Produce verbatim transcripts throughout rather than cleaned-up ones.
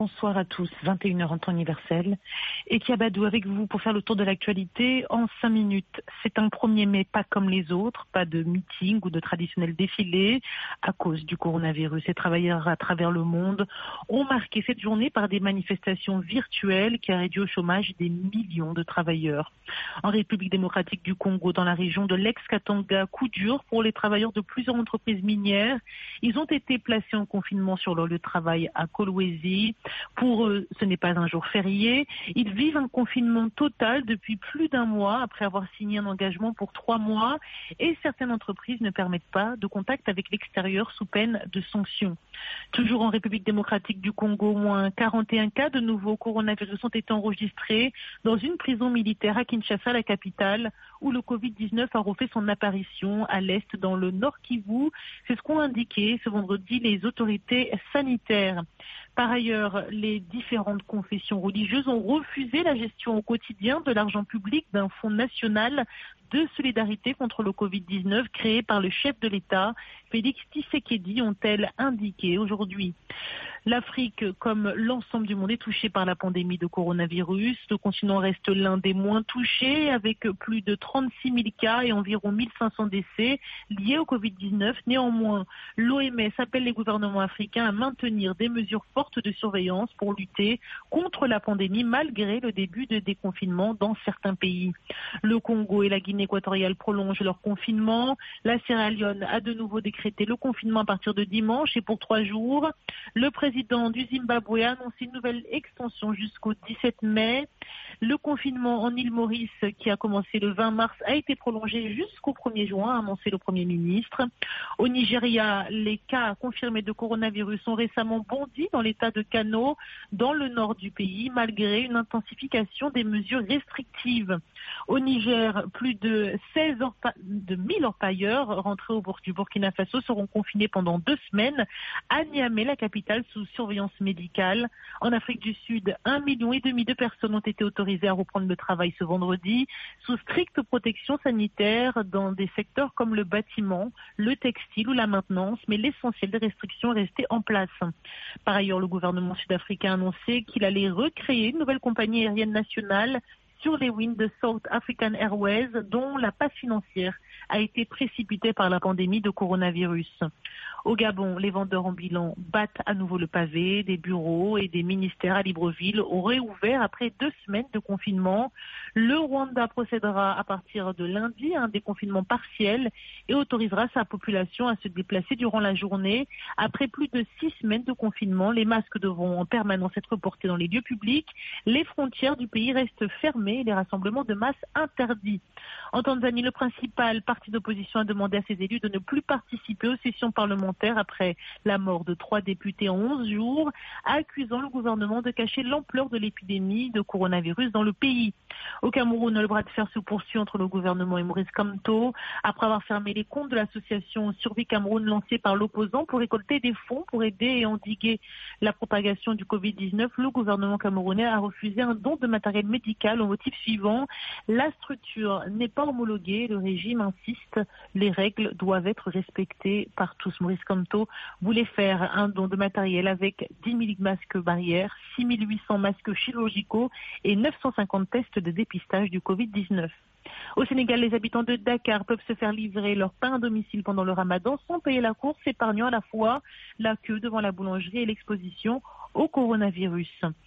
Bonsoir à tous, vingt et une heures en temps universel. Et Kiabadou avec vous pour faire le tour de l'actualité en cinq minutes. C'est un premier mai pas comme les autres, pas de meeting ou de traditionnel défilé à cause du coronavirus. Les travailleurs à travers le monde ont marqué cette journée par des manifestations virtuelles qui a réduit au chômage des millions de travailleurs. En République démocratique du Congo, dans la région de l'ex-Katanga, coup dur pour les travailleurs de plusieurs entreprises minières. Ils ont été placés en confinement sur leur lieu de travail à Kolwezi. Pour eux, ce n'est pas un jour férié. Ils vivent un confinement total depuis plus d'un mois après avoir signé un engagement pour trois mois et certaines entreprises ne permettent pas de contact avec l'extérieur sous peine de sanctions. Toujours en République démocratique du Congo, moins quarante et un cas de nouveaux coronavirus ont été enregistrés dans une prison militaire à Kinshasa, la capitale, où le covid dix-neuf a refait son apparition à l'est dans le Nord Kivu. C'est ce qu'ont indiqué ce vendredi les autorités sanitaires. Par ailleurs, les différentes confessions religieuses ont refusé la gestion au quotidien de l'argent public d'un fonds national de solidarité contre le covid dix-neuf créé par le chef de l'État, Félix Tshisekedi, ont-elles indiqué aujourd'hui. L'Afrique, comme l'ensemble du monde, est touchée par la pandémie de coronavirus. Le continent reste l'un des moins touchés, avec plus de trente-six mille cas et environ mille cinq cents décès liés au covid dix-neuf. Néanmoins, l'O M S appelle les gouvernements africains à maintenir des mesures fortes de surveillance pour lutter contre la pandémie, malgré le début de déconfinement dans certains pays. Le Congo et la Guinée équatoriale prolongent leur confinement. La Sierra Leone a de nouveau décrété le confinement à partir de dimanche et pour trois jours. Le président Le président du Zimbabwe a annoncé une nouvelle extension jusqu'au dix-sept mai. Le confinement en île Maurice, qui a commencé le vingt mars, a été prolongé jusqu'au premier juin, a annoncé le Premier ministre. Au Nigeria, les cas confirmés de coronavirus ont récemment bondi dans l'état de Kano, dans le nord du pays, malgré une intensification des mesures restrictives. Au Niger, plus de seize de mille orpailleurs rentrés au du Burkina Faso seront confinés pendant deux semaines à Niamey, la capitale, sous surveillance médicale. En Afrique du Sud, un million et demi de personnes ont été autorisées à reprendre le travail ce vendredi, sous stricte protection sanitaire dans des secteurs comme le bâtiment, le textile ou la maintenance, mais l'essentiel des restrictions est resté en place. Par ailleurs, le gouvernement sud-africain a annoncé qu'il allait recréer une nouvelle compagnie aérienne nationale sur les lignes de South African Airways, dont la passe financière a été précipitée par la pandémie de coronavirus. Au Gabon, les vendeurs ambulants battent à nouveau le pavé. Des bureaux et des ministères à Libreville auraient ouvert après deux semaines de confinement. Le Rwanda procédera à partir de lundi à un déconfinement partiel et autorisera sa population à se déplacer durant la journée. Après plus de six semaines de confinement, les masques devront en permanence être portés dans les lieux publics. Les frontières du pays restent fermées et les rassemblements de masse interdits. En Tanzanie, le principal parti d'opposition a demandé à ses élus de ne plus participer aux sessions parlementaires après la mort de trois députés en onze jours, accusant le gouvernement de cacher l'ampleur de l'épidémie de coronavirus dans le pays. Au Cameroun, le bras de fer se poursuit entre le gouvernement et Maurice Kamto, après avoir fermé les comptes de l'association Survie Cameroun lancée par l'opposant pour récolter des fonds pour aider et endiguer la propagation du covid dix-neuf. Le gouvernement camerounais a refusé un don de matériel médical au motif suivant: la structure n'est pas homologuée, le régime insiste, les règles doivent être respectées par tous. Maurice Kamto voulait faire un don de matériel avec dix mille masques barrières, six mille huit cents masques chirurgicaux et neuf cent cinquante tests de dépistage du covid dix-neuf. Au Sénégal, les habitants de Dakar peuvent se faire livrer leur pain à domicile pendant le ramadan sans payer la course, épargnant à la fois la queue devant la boulangerie et l'exposition au coronavirus.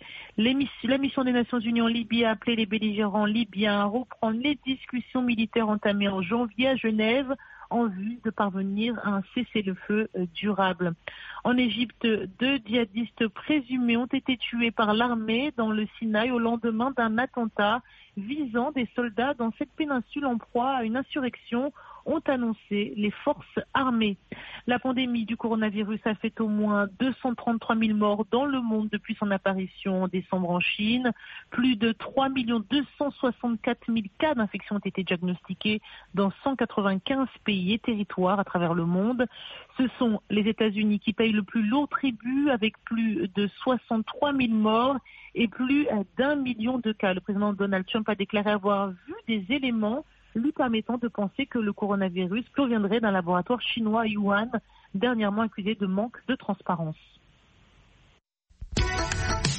La mission des Nations Unies en Libye a appelé les belligérants libyens à reprendre les discussions militaires entamées en janvier à Genève en vue de parvenir à un cessez-le-feu durable. En Égypte, deux djihadistes présumés ont été tués par l'armée dans le Sinaï au lendemain d'un attentat visant des soldats dans cette péninsule en proie à une insurrection, ont annoncé les forces armées. La pandémie du coronavirus a fait au moins deux cent trente-trois mille morts dans le monde depuis son apparition en décembre en Chine. Plus de trois millions deux cent soixante-quatre mille cas d'infection ont été diagnostiqués dans cent quatre-vingt-quinze pays et territoires à travers le monde. Ce sont les États-Unis qui payent le plus lourd tribut avec plus de soixante-trois mille morts et plus d'un million de cas. Le président Donald Trump a déclaré avoir vu des éléments lui permettant de penser que le coronavirus proviendrait d'un laboratoire chinois à Wuhan, dernièrement accusé de manque de transparence.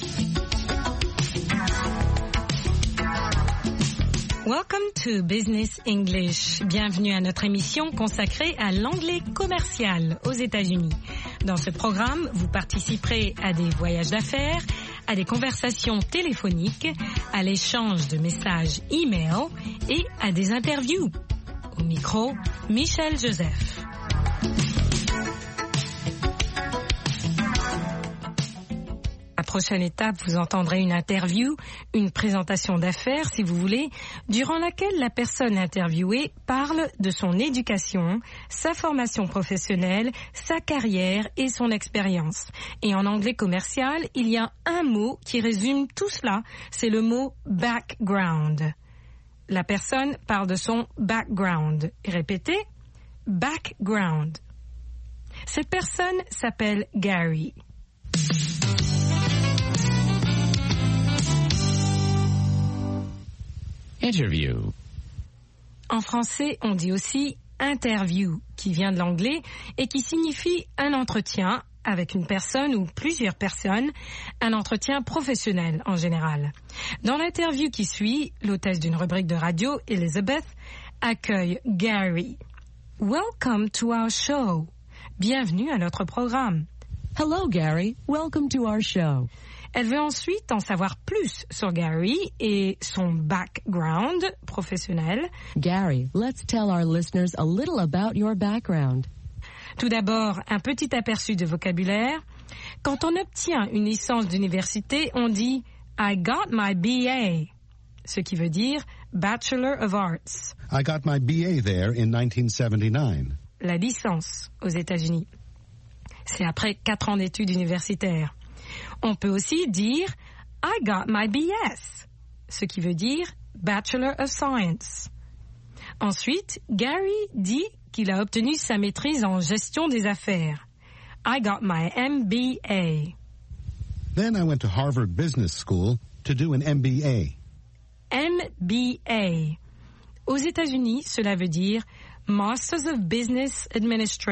Welcome to Business English. Bienvenue à notre émission consacrée à l'anglais commercial aux États-Unis. Dans ce programme, vous participerez à des voyages d'affaires, à des conversations téléphoniques, à l'échange de messages e-mail et à des interviews. Au micro, Michel Joseph. À la prochaine étape, vous entendrez une interview, une présentation d'affaires, si vous voulez, durant laquelle la personne interviewée parle de son éducation, sa formation professionnelle, sa carrière et son expérience. Et en anglais commercial, il y a un mot qui résume tout cela, c'est le mot background. La personne parle de son background. Répétez, background. Cette personne s'appelle Gary. Interview. En français, on dit aussi interview, qui vient de l'anglais et qui signifie un entretien avec une personne ou plusieurs personnes, un entretien professionnel en général. Dans l'interview qui suit, l'hôtesse d'une rubrique de radio, Elizabeth, accueille Gary. Welcome to our show. Bienvenue à notre programme. Hello, Gary. Welcome to our show. Elle veut ensuite en savoir plus sur Gary et son background professionnel. Gary, let's tell our listeners a little about your background. Tout d'abord, un petit aperçu de vocabulaire. Quand on obtient une licence d'université, on dit « I got my B A », ce qui veut dire « Bachelor of Arts ». I got my B A there in nineteen seventy-nine. La licence aux États-Unis. C'est après quatre ans d'études universitaires. On peut aussi dire « I got my B S », ce qui veut dire « Bachelor of Science ». Ensuite, Gary dit qu'il a obtenu sa maîtrise en gestion des affaires. « I got my M B A ». Then I went to Harvard Business School to do an M B A. M B A. Aux États-Unis, cela veut dire « Masters of Business Administration ».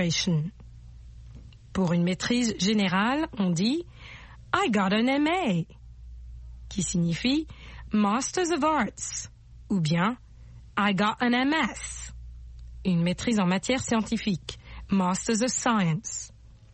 Pour une maîtrise générale, on dit « I got an M A », qui signifie Masters of Arts, ou bien I got an M S, une maîtrise en matière scientifique, Masters of Science.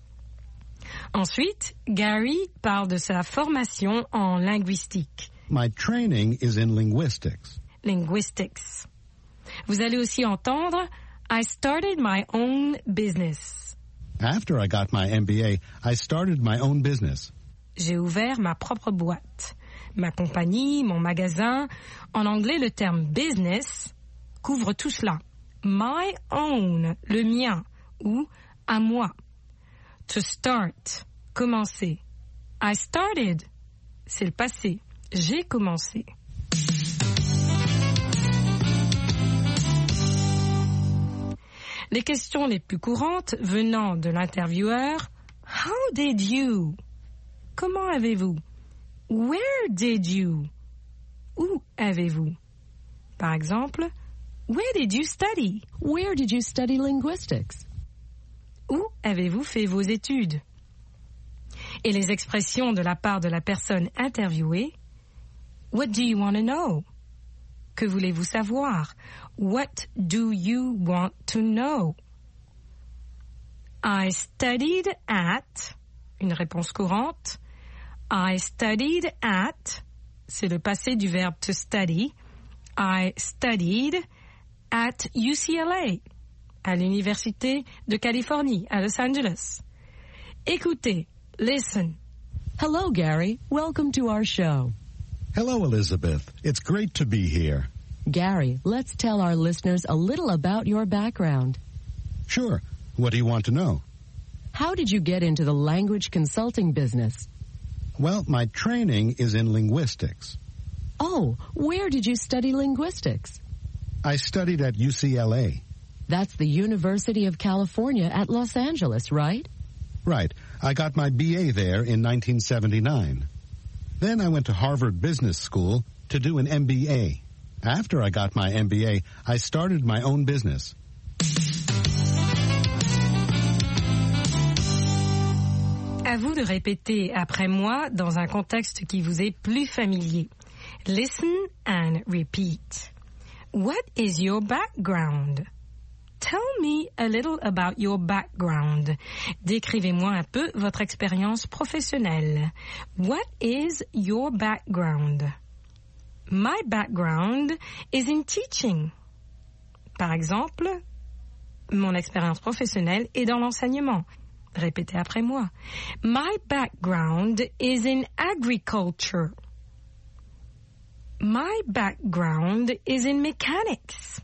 Ensuite, Gary parle de sa formation en linguistique. My training is in linguistics. Linguistics. Vous allez aussi entendre I started my own business. After I got my M B A, I started my own business. J'ai ouvert ma propre boîte, ma compagnie, mon magasin. En anglais, le terme business couvre tout cela. My own, le mien, ou à moi. To start, commencer. I started, c'est le passé. J'ai commencé. Les questions les plus courantes venant de l'intervieweur, how did you? Comment avez-vous? Where did you? Où avez-vous? Par exemple, where did you study? Where did you study linguistics? Où avez-vous fait vos études? Et les expressions de la part de la personne interviewée. What do you want to know? Que voulez-vous savoir? What do you want to know? I studied at, une réponse courante. I studied at, c'est le passé du verbe to study. I studied at U C L A, à l'Université de Californie, à Los Angeles. Écoutez, listen. Hello, Gary. Welcome to our show. Hello, Elizabeth. It's great to be here. Gary, let's tell our listeners a little about your background. Sure. What do you want to know? How did you get into the language consulting business? Well, my training is in linguistics. Oh, where did you study linguistics? I studied at U C L A. That's the University of California at Los Angeles, right? Right. I got my B A there in nineteen seventy-nine. Then I went to Harvard Business School to do an M B A. After I got my M B A, I started my own business. À vous de répéter après moi dans un contexte qui vous est plus familier. Listen and repeat. What is your background? Tell me a little about your background. Décrivez-moi un peu votre expérience professionnelle. What is your background? My background is in teaching. Par exemple, mon expérience professionnelle est dans l'enseignement. Répétez après moi. My background is in agriculture. My background is in mechanics.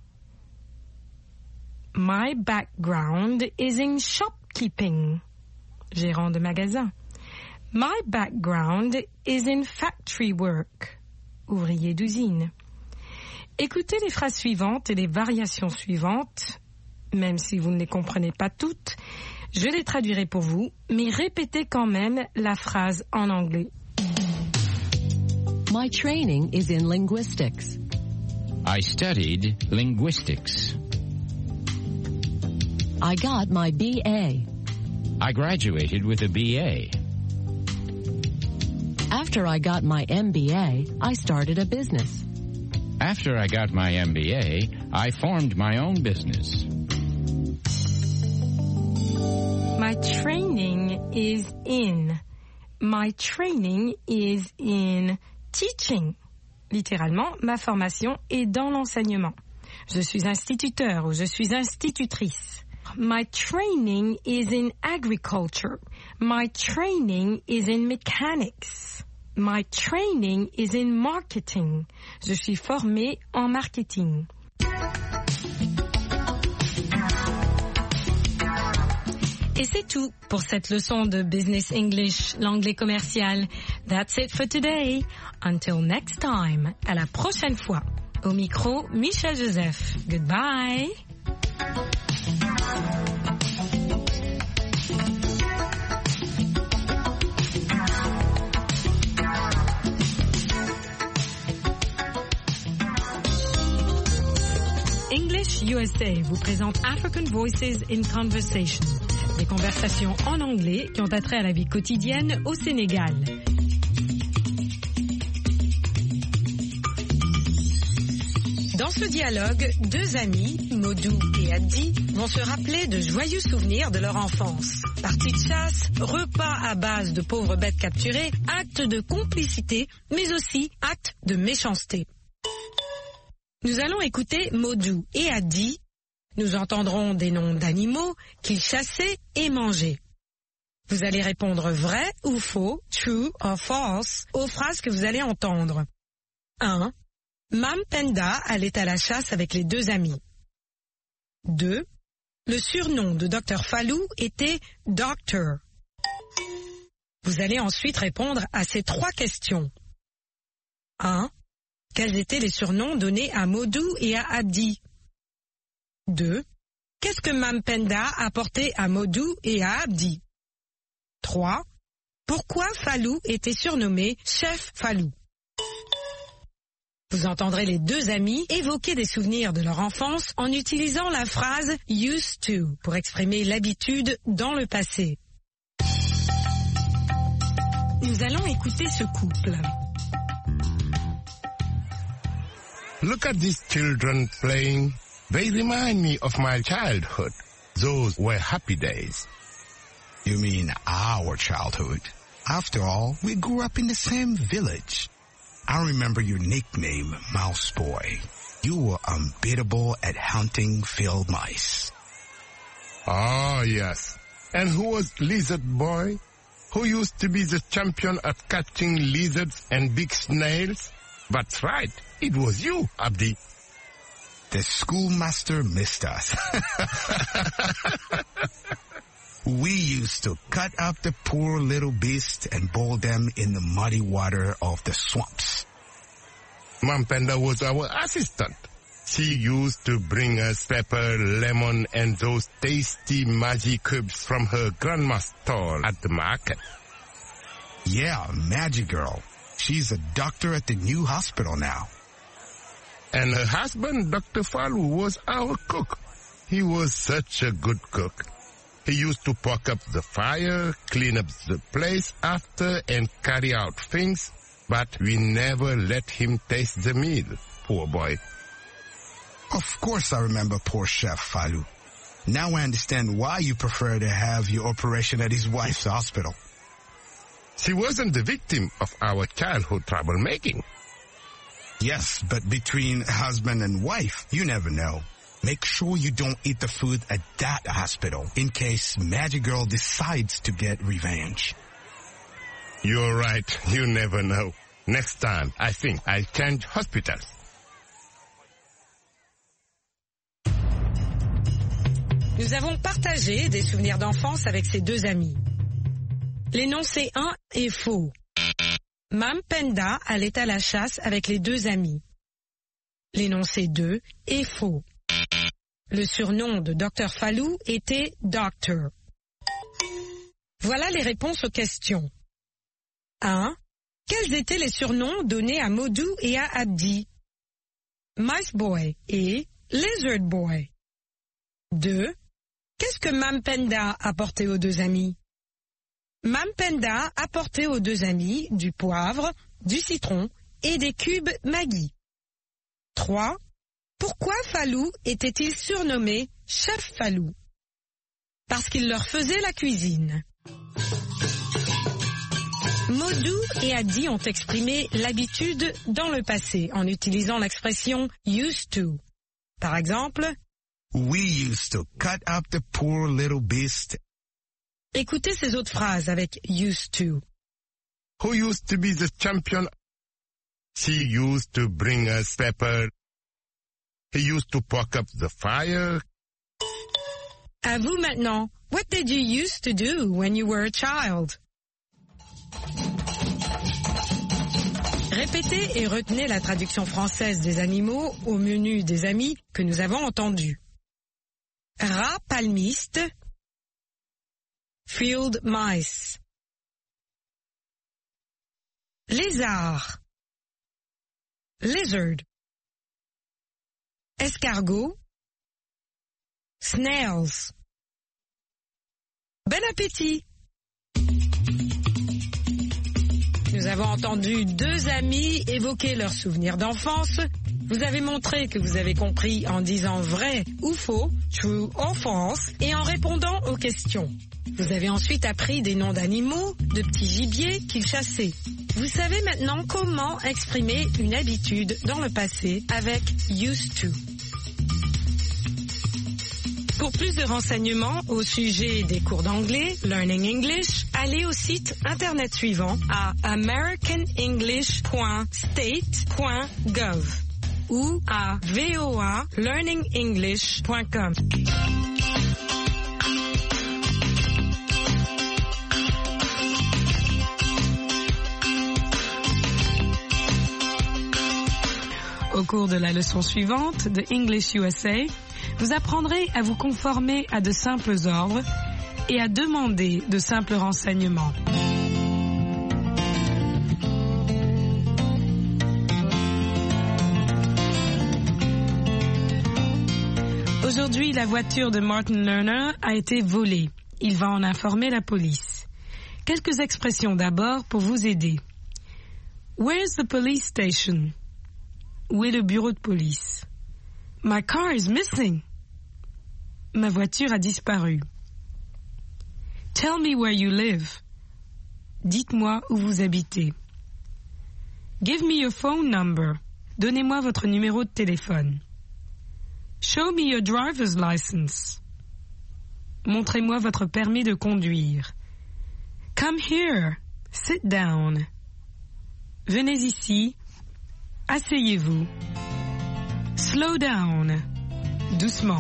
My background is in shopkeeping. Gérant de magasin. My background is in factory work. Ouvrier d'usine. Écoutez les phrases suivantes et les variations suivantes, même si vous ne les comprenez pas toutes. Je les traduirai pour vous, mais répétez quand même la phrase en anglais. My training is in linguistics. I studied linguistics. I got my B A. I graduated with a B A. After I got my M B A, I started a business. After I got my M B A, I formed my own business. My training is in. My training is in teaching. Littéralement, ma formation est dans l'enseignement. Je suis instituteur ou je suis institutrice. My training is in agriculture. My training is in mechanics. My training is in marketing. Je suis formée en marketing. Et c'est tout pour cette leçon de Business English, l'anglais commercial. That's it for today. Until next time. À la prochaine fois. Au micro, Michel Joseph. Goodbye. English U S A vous présente African Voices in Conversation. Des conversations en anglais qui ont attrait à la vie quotidienne au Sénégal. Dans ce dialogue, deux amis, Modou et Addi, vont se rappeler de joyeux souvenirs de leur enfance. Parties de chasse, repas à base de pauvres bêtes capturées, actes de complicité, mais aussi actes de méchanceté. Nous allons écouter Modou et Addi. Nous entendrons des noms d'animaux qu'ils chassaient et mangeaient. Vous allez répondre vrai ou faux, true or false, aux phrases que vous allez entendre. un. Mam Penda allait à la chasse avec les deux amis. deux. Le surnom de docteur Fallou était Doctor. Vous allez ensuite répondre à ces trois questions. un. Quels étaient les surnoms donnés à Modou et à Addi? deux. Qu'est-ce que Mam Penda apportait à Modou et à Abdi? trois. Pourquoi Fallou était surnommé Chef Fallou? Vous entendrez les deux amis évoquer des souvenirs de leur enfance en utilisant la phrase « used to » pour exprimer l'habitude dans le passé. Nous allons écouter ce couple. Look at these children playing. They remind me of my childhood. Those were happy days. You mean our childhood? After all, we grew up in the same village. I remember your nickname, Mouse Boy. You were unbeatable at hunting field mice. Ah, yes. And who was Lizard Boy? Who used to be the champion at catching lizards and big snails? That's right. It was you, Abdi. The schoolmaster missed us. We used to cut up the poor little beasts and boil them in the muddy water of the swamps. Mam Penda was our assistant. She used to bring us pepper, lemon, and those tasty magic cubes from her grandma's stall at the market. Yeah, Magic Girl. She's a doctor at the new hospital now. And her husband, Doctor Fallou, was our cook. He was such a good cook. He used to poke up the fire, clean up the place after, and carry out things, but we never let him taste the meal, poor boy. Of course I remember poor Chef Falou. Now I understand why you prefer to have your operation at his wife's hospital. She wasn't the victim of our childhood troublemaking. Yes, but between husband and wife, you never know. Make sure you don't eat the food at that hospital in case Magic Girl decides to get revenge. You're right. You never know. Next time, I think I'll change hospitals. Nous avons partagé des souvenirs d'enfance avec ces deux amis. L'énoncé un est faux. Mam Penda allait à la chasse avec les deux amis. L'énoncé deux est faux. Le surnom de docteur Falou était Doctor. Voilà les réponses aux questions. un. Quels étaient les surnoms donnés à Modou et à Abdi? Mice Boy et Lizard Boy. deux. Qu'est-ce que Mam Penda apportait aux deux amis? Mam Penda apportait aux deux amis du poivre, du citron et des cubes Maggi. trois. Pourquoi Falou était-il surnommé Chef Falou? Parce qu'il leur faisait la cuisine. Modou et Abdi ont exprimé l'habitude dans le passé en utilisant l'expression used to. Par exemple, we used to cut up the poor little beast. Écoutez ces autres phrases avec used to. Who used to be the champion? She used to bring us pepper. He used to poke up the fire. À vous maintenant. What did you used to do when you were a child? Répétez et retenez la traduction française des animaux au menu des amis que nous avons entendus. Rat palmiste, field mice. Lézard, lizard. Escargot, snails. Bon appétit! Nous avons entendu deux amis évoquer leurs souvenirs d'enfance. Vous avez montré que vous avez compris en disant vrai ou faux, true or false, et en répondant aux questions. Vous avez ensuite appris des noms d'animaux, de petits gibiers qu'ils chassaient. Vous savez maintenant comment exprimer une habitude dans le passé avec used to. Pour plus de renseignements au sujet des cours d'anglais, Learning English, allez au site internet suivant à american english point state point gov ou à v o a learning english point com. Au cours de la leçon suivante de English U S A, vous apprendrez à vous conformer à de simples ordres et à demander de simples renseignements. Aujourd'hui, la voiture de Martin Lerner a été volée. Il va en informer la police. Quelques expressions d'abord pour vous aider. Where's the police station? Où est le bureau de police? My car is missing. Ma voiture a disparu. Tell me where you live. Dites-moi où vous habitez. Give me your phone number. Donnez-moi votre numéro de téléphone. Show me your driver's license. Montrez-moi votre permis de conduire. Come here. Sit down. Venez ici. Asseyez-vous. Slow down. Doucement.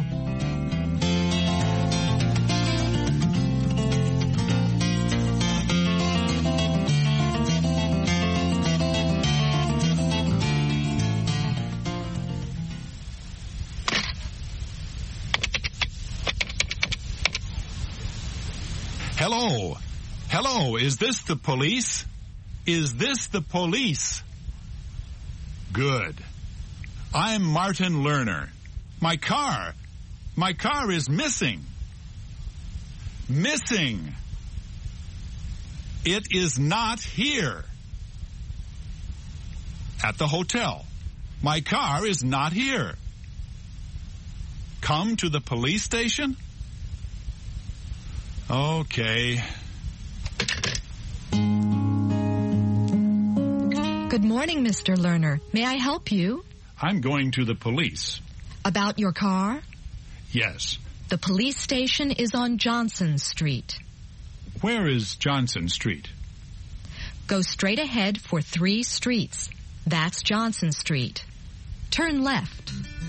Hello. Hello, is this the police? Is this the police? Good. I'm Martin Lerner. My car, my car is missing. Missing. It is not here. At the hotel. My car is not here. come to the police station? Okay. Good morning, Mister Lerner. May I help you? I'm going to the police. About your car? Yes. The police station is on Johnson Street. Where is Johnson Street? Go straight ahead for three streets. That's Johnson Street. Turn left.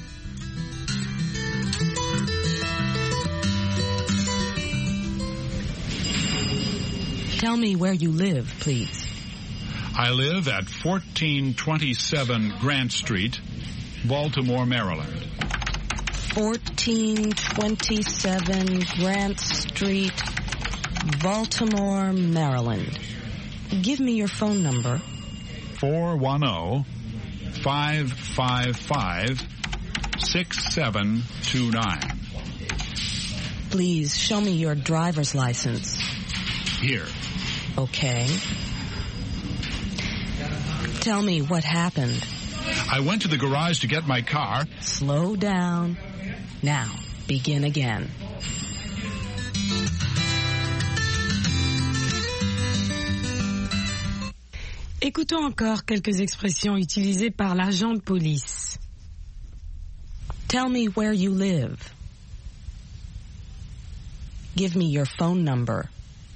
Tell me where you live, please. I live at fourteen twenty-seven Grant Street, Baltimore, Maryland. fourteen twenty-seven Grant Street, Baltimore, Maryland. Give me your phone number. four one zero, five five five, six seven two nine. Please show me your driver's license. Here. Okay. Tell me what happened. I went to the garage to get my car. Slow down. Now, begin again. Écoutons encore quelques expressions utilisées par l'agent de police. Tell me where you live. Give me your phone number.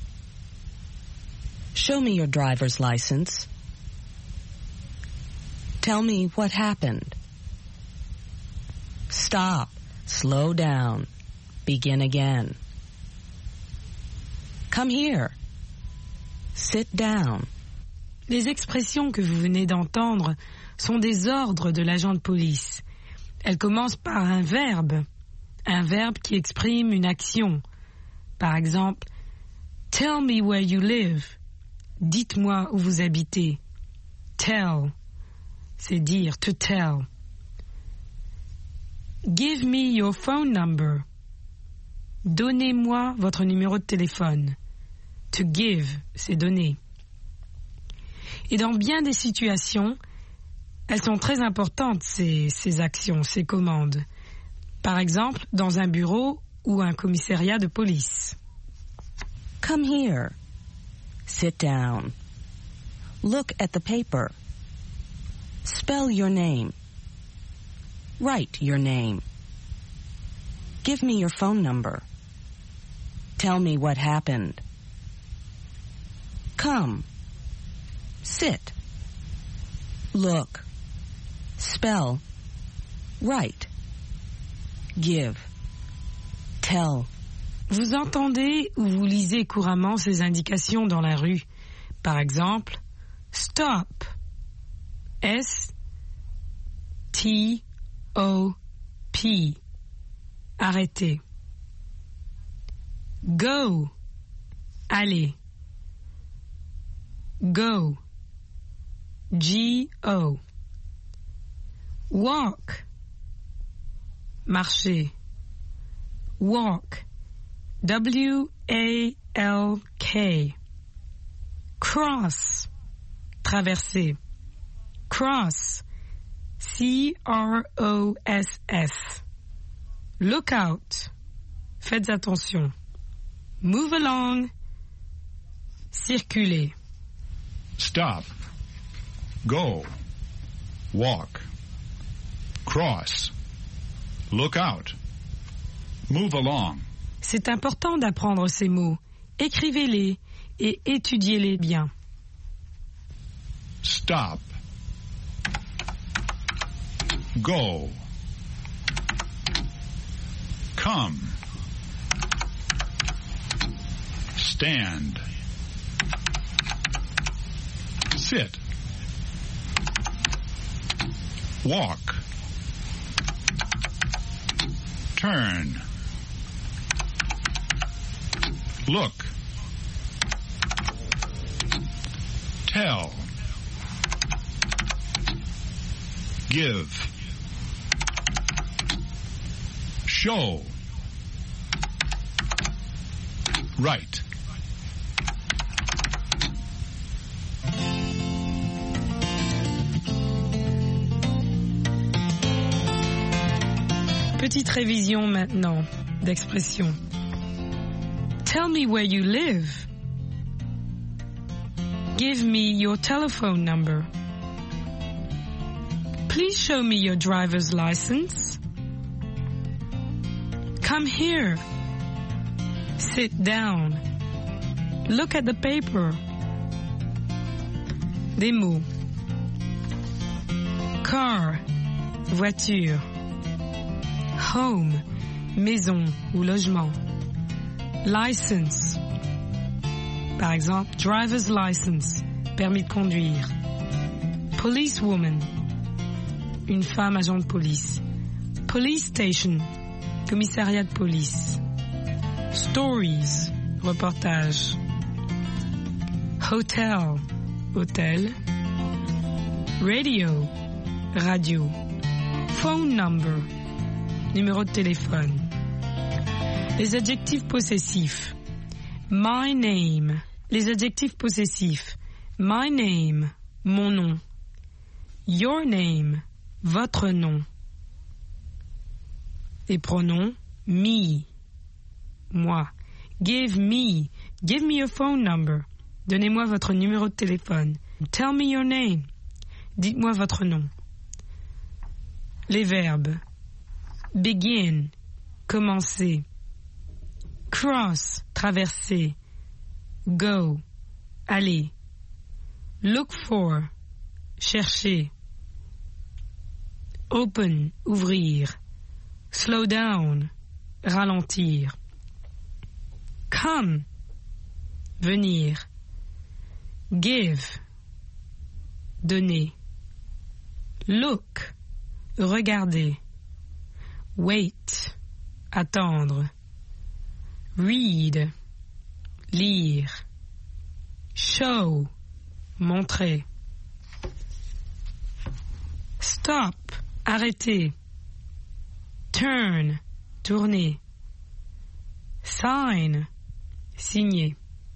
Show me your driver's license. Tell me what happened. Stop. Slow down. Begin again. Come here. Sit down. Les expressions que vous venez d'entendre sont des ordres de l'agent de police. Elles commencent par un verbe, un verbe qui exprime une action. Par exemple, « Tell me where you live ». Dites-moi où vous habitez. Tell, c'est dire, to tell. Give me your phone number. Donnez-moi votre numéro de téléphone. To give, c'est donner. Et dans bien des situations, elles sont très importantes, ces, ces actions, ces commandes. Par exemple, dans un bureau ou un commissariat de police. Come here. Sit down. Look at the paper. Spell your name. Write your name. Give me your phone number. Tell me what happened. Come. Sit. Look. Spell. Write. Give. Tell. Vous entendez ou vous lisez couramment ces indications dans la rue. Par exemple, stop. S T O P. Arrêtez. Go. Allez. Go. G O. Walk. Marcher. Walk. W A L K. Cross. Traverser. Cross. C R O S S. Look out. Faites attention. Move along. Circuler. Stop. Go. Walk. Cross. Look out. Move along. C'est important d'apprendre ces mots. Écrivez-les et étudiez-les bien. Stop. Go. Come. Stand. Sit. Walk. Turn. Look. Tell. Give. Show. Write. Petite révision maintenant d'expression. Tell me where you live. Give me your telephone number. Please show me your driver's license. Come here. Sit down. Look at the paper. Des mots. Car, voiture. Home, maison ou logement. License. Par exemple, driver's license, permis de conduire. Policewoman, une femme agent de police. Police station, commissariat de police. Stories, reportage. Hotel, hôtel. Radio, radio. Phone number, numéro de téléphone. Les adjectifs possessifs. My name. Les adjectifs possessifs. My name, mon nom. Your name, votre nom. Les pronoms me, moi. Give me, give me your phone number. Donnez-moi votre numéro de téléphone. Tell me your name. Dites-moi votre nom. Les verbes. Begin, commencer. Cross, traverser. Go, aller. Look for, chercher. Open, ouvrir. Slow down, ralentir. Come, venir. Give, donner. Look, regarder. Wait, attendre. Read, lire. Show, montrer. Stop, arrêter. Turn, tourner. Sign, signer.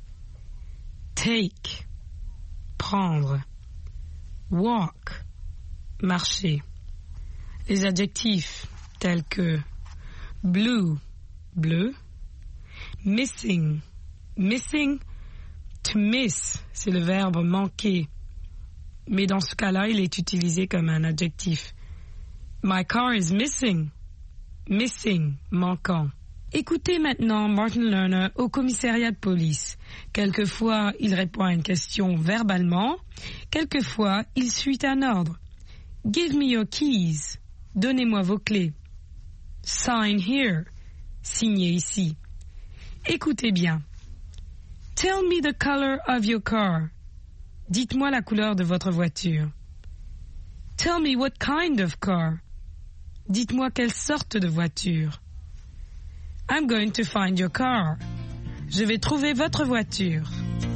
Take, prendre. Walk, marcher. Les adjectifs tels que blue, bleu. Missing, missing, to miss, c'est le verbe manquer. Mais dans ce cas-là, il est utilisé comme un adjectif. My car is missing. Missing, manquant. Écoutez maintenant Martin Lerner au commissariat de police. Quelquefois, il répond à une question verbalement. Quelquefois, il suit un ordre. Give me your keys. Donnez-moi vos clés. Sign here. Signez ici. Écoutez bien. Tell me the color of your car. Dites-moi la couleur de votre voiture. Tell me what kind of car. Dites-moi quelle sorte de voiture. I'm going to find your car. Je vais trouver votre voiture.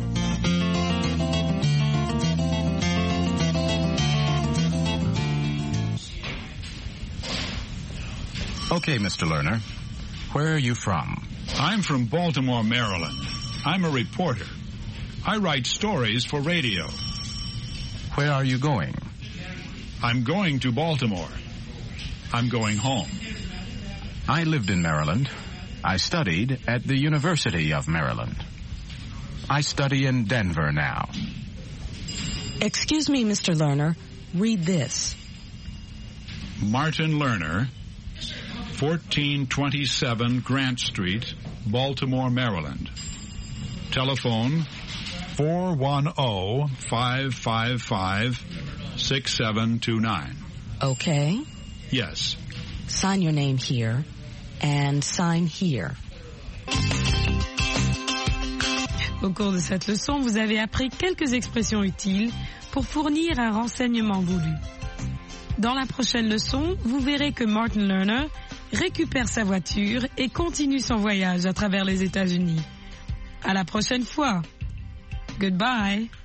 Okay, Mister Lerner. Where are you from? I'm from Baltimore, Maryland. I'm a reporter. I write stories for radio. Where are you going? I'm going to Baltimore. I'm going home. I lived in Maryland. I studied at the University of Maryland. I study in Denver now. Excuse me, Mister Lerner. Read this. Martin Lerner, fourteen twenty-seven Grant Street, Baltimore, Maryland. Telephone four one zero, five five five, six seven two nine. Okay. Yes. Sign your name here and sign here. Au cours de cette leçon, vous avez appris quelques expressions utiles pour fournir un renseignement voulu. Dans la prochaine leçon, vous verrez que Martin Lerner récupère sa voiture et continue son voyage à travers les États-Unis. À la prochaine fois. Goodbye.